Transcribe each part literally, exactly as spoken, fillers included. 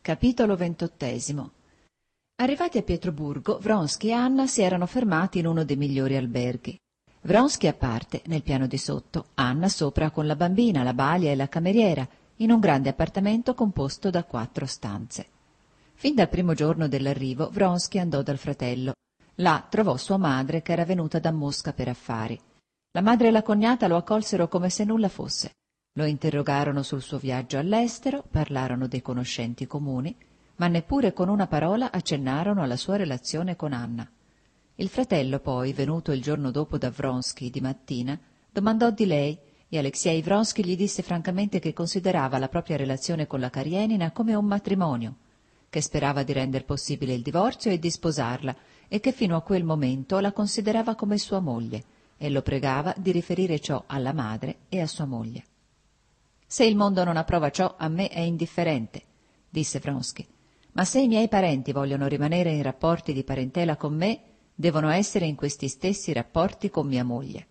Capitolo ventottesimo. Arrivati a Pietroburgo, Vronsky e Anna si erano fermati in uno dei migliori alberghi. Vronsky a parte, nel piano di sotto, Anna sopra con la bambina, la balia e la cameriera, in un grande appartamento composto da quattro stanze. Fin dal primo giorno dell'arrivo, Vronsky andò dal fratello. Là trovò sua madre, che era venuta da Mosca per affari. La madre e la cognata lo accolsero come se nulla fosse. Lo interrogarono sul suo viaggio all'estero, parlarono dei conoscenti comuni, ma neppure con una parola accennarono alla sua relazione con Anna. Il fratello poi, venuto il giorno dopo da Vronsky di mattina, domandò di lei e Aleksej Vronsky gli disse francamente che considerava la propria relazione con la Karenina come un matrimonio, che sperava di render possibile il divorzio e di sposarla e che fino a quel momento la considerava come sua moglie e lo pregava di riferire ciò alla madre e a sua moglie. «Se il mondo non approva ciò, a me è indifferente», disse Vronsky, «ma se i miei parenti vogliono rimanere in rapporti di parentela con me, devono essere in questi stessi rapporti con mia moglie».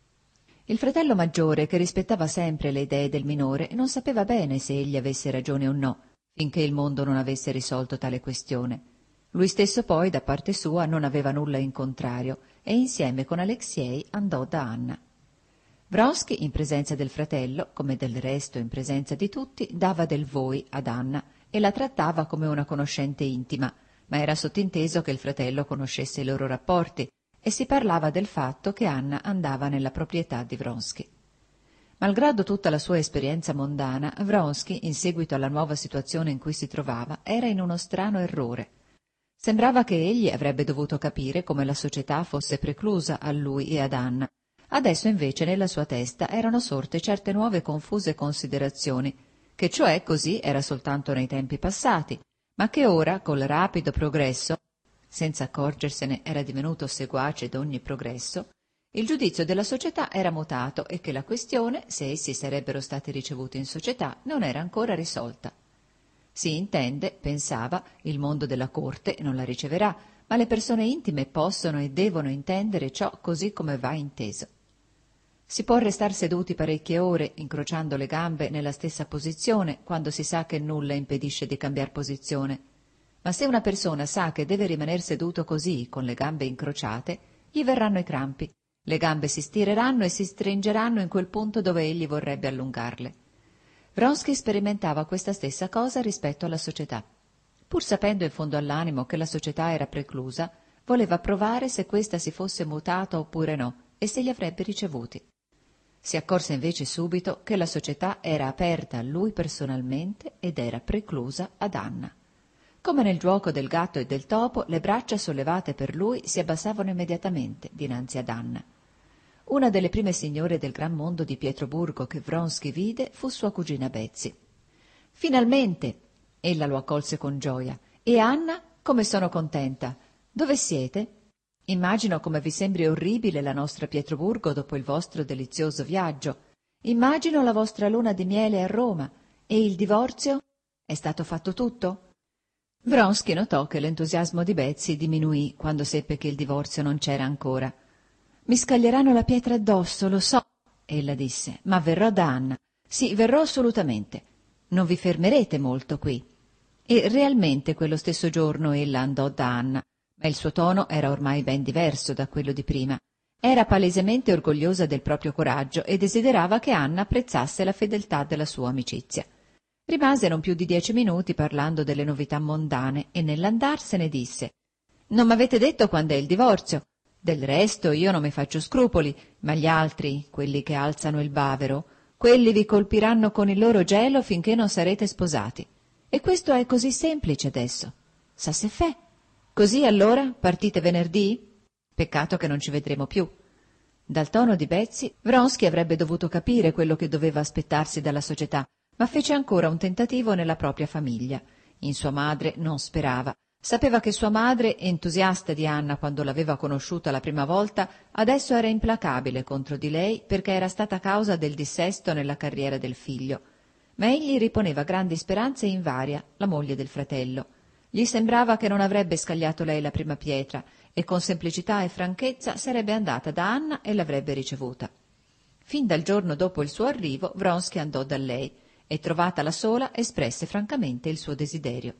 Il fratello maggiore, che rispettava sempre le idee del minore, non sapeva bene se egli avesse ragione o no, finché il mondo non avesse risolto tale questione. Lui stesso poi, da parte sua, non aveva nulla in contrario e insieme con Aleksej andò da Anna. Vronsky, in presenza del fratello, come del resto in presenza di tutti, dava del voi ad Anna e la trattava come una conoscente intima, ma era sottinteso che il fratello conoscesse i loro rapporti e si parlava del fatto che Anna andava nella proprietà di Vronsky. Malgrado tutta la sua esperienza mondana, Vronsky, in seguito alla nuova situazione in cui si trovava, era in uno strano errore. Sembrava che egli avrebbe dovuto capire come la società fosse preclusa a lui e ad Anna. Adesso invece nella sua testa erano sorte certe nuove confuse considerazioni, che cioè così era soltanto nei tempi passati, ma che ora, col rapido progresso, senza accorgersene era divenuto seguace d'ogni progresso, il giudizio della società era mutato e che la questione, se essi sarebbero stati ricevuti in società, non era ancora risolta. Si intende, pensava, il mondo della corte non la riceverà, ma le persone intime possono e devono intendere ciò così come va inteso. Si può restar seduti parecchie ore, incrociando le gambe nella stessa posizione, quando si sa che nulla impedisce di cambiar posizione. Ma se una persona sa che deve rimaner seduto così, con le gambe incrociate, gli verranno i crampi. Le gambe si stireranno e si stringeranno in quel punto dove egli vorrebbe allungarle. Vronsky sperimentava questa stessa cosa rispetto alla società. Pur sapendo in fondo all'animo che la società era preclusa, voleva provare se questa si fosse mutata oppure no e se li avrebbe ricevuti. Si accorse invece subito che la società era aperta a lui personalmente ed era preclusa ad Anna. Come nel giuoco del gatto e del topo, le braccia sollevate per lui si abbassavano immediatamente dinanzi ad Anna. Una delle prime signore del gran mondo di Pietroburgo che Vronsky vide fu sua cugina Betsy. «Finalmente!» ella lo accolse con gioia. «E Anna? Come sono contenta! Dove siete? Immagino come vi sembri orribile la nostra Pietroburgo dopo il vostro delizioso viaggio. Immagino la vostra luna di miele a Roma. E il divorzio? È stato fatto tutto?» Vronsky notò che l'entusiasmo di Betsy diminuì quando seppe che il divorzio non c'era ancora. «Mi scaglieranno la pietra addosso, lo so», ella disse, «ma verrò da Anna. Sì, verrò assolutamente. Non vi fermerete molto qui». E realmente quello stesso giorno ella andò da Anna, ma il suo tono era ormai ben diverso da quello di prima. Era palesemente orgogliosa del proprio coraggio e desiderava che Anna apprezzasse la fedeltà della sua amicizia. Rimase non più di dieci minuti parlando delle novità mondane e nell'andarsene disse: «Non m'avete detto quando è il divorzio. Del resto io non mi faccio scrupoli, ma gli altri, quelli che alzano il bavero, quelli vi colpiranno con il loro gelo finché non sarete sposati. E questo è così semplice adesso. Ça se fait. Così allora partite venerdì? Peccato che non ci vedremo più». Dal tono di Betsy, Vronsky avrebbe dovuto capire quello che doveva aspettarsi dalla società, ma fece ancora un tentativo nella propria famiglia. In sua madre non sperava. Sapeva che sua madre, entusiasta di Anna quando l'aveva conosciuta la prima volta, adesso era implacabile contro di lei perché era stata causa del dissesto nella carriera del figlio. Ma egli riponeva grandi speranze in Varia, la moglie del fratello. Gli sembrava che non avrebbe scagliato lei la prima pietra e con semplicità e franchezza sarebbe andata da Anna e l'avrebbe ricevuta. Fin dal giorno dopo il suo arrivo Vronsky andò da lei e, trovatala sola, espresse francamente il suo desiderio.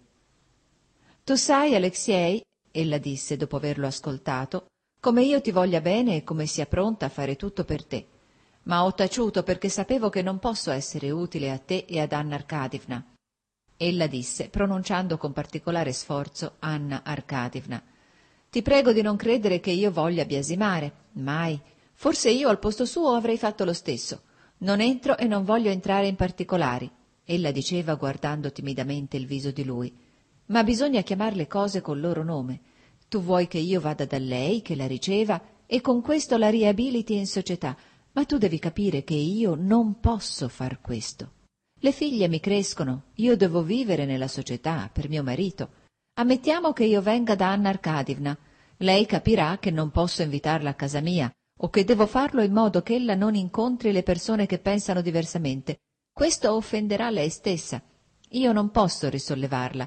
«Tu sai, Alexiei», ella disse dopo averlo ascoltato, «come io ti voglia bene e come sia pronta a fare tutto per te. Ma ho taciuto perché sapevo che non posso essere utile a te e ad Anna Arkadivna». Ella disse, pronunciando con particolare sforzo Anna Arkadivna, «Ti prego di non credere che io voglia biasimare. Mai. Forse io al posto suo avrei fatto lo stesso. Non entro e non voglio entrare in particolari», ella diceva guardando timidamente il viso di lui. «Ma bisogna chiamar le cose col loro nome. Tu vuoi che io vada da lei, che la riceva, e con questo la riabiliti in società, ma tu devi capire che io non posso far questo. Le figlie mi crescono, io devo vivere nella società, per mio marito. Ammettiamo che io venga da Anna Arkadivna. Lei capirà che non posso invitarla a casa mia, o che devo farlo in modo che ella non incontri le persone che pensano diversamente. Questo offenderà lei stessa. Io non posso risollevarla.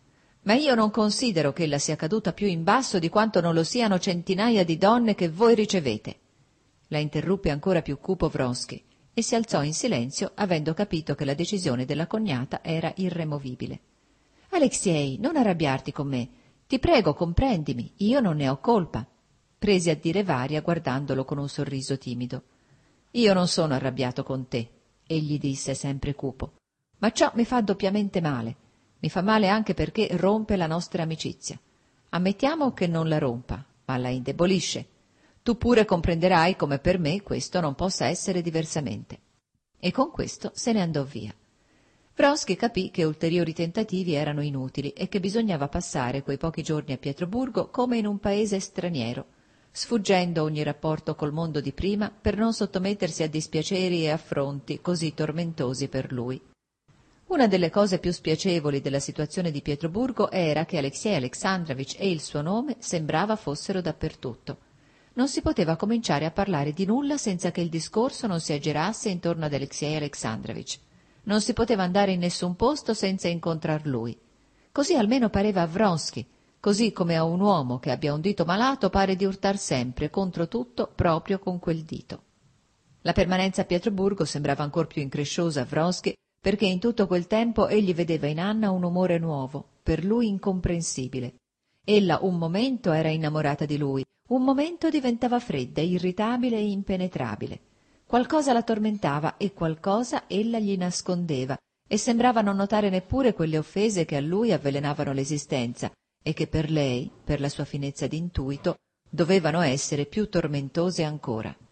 Ma io non considero che ella sia caduta più in basso di quanto non lo siano centinaia di donne che voi ricevete». La interruppe ancora più cupo Vronsky e si alzò in silenzio, avendo capito che la decisione della cognata era irremovibile. «Alexiei, non arrabbiarti con me. Ti prego, comprendimi, io non ne ho colpa», prese a dire Varia guardandolo con un sorriso timido. «Io non sono arrabbiato con te», egli disse sempre cupo, «ma ciò mi fa doppiamente male. Mi fa male anche perché rompe la nostra amicizia. Ammettiamo che non la rompa, ma la indebolisce. Tu pure comprenderai come per me questo non possa essere diversamente». E con questo se ne andò via. Vronsky capì che ulteriori tentativi erano inutili e che bisognava passare quei pochi giorni a Pietroburgo come in un paese straniero, sfuggendo ogni rapporto col mondo di prima per non sottomettersi a dispiaceri e affronti così tormentosi per lui. Una delle cose più spiacevoli della situazione di Pietroburgo era che Aleksej Aleksandrovich e il suo nome sembrava fossero dappertutto. Non si poteva cominciare a parlare di nulla senza che il discorso non si aggirasse intorno ad Aleksej Aleksandrovich. Non si poteva andare in nessun posto senza incontrar lui. Così almeno pareva a Vronsky, così come a un uomo che abbia un dito malato pare di urtar sempre contro tutto proprio con quel dito. La permanenza a Pietroburgo sembrava ancor più incresciosa a Vronsky perché in tutto quel tempo egli vedeva in Anna un umore nuovo, per lui incomprensibile. Ella un momento era innamorata di lui, un momento diventava fredda, irritabile e impenetrabile. Qualcosa la tormentava e qualcosa ella gli nascondeva, e sembrava non notare neppure quelle offese che a lui avvelenavano l'esistenza e che per lei, per la sua finezza d'intuito, dovevano essere più tormentose ancora.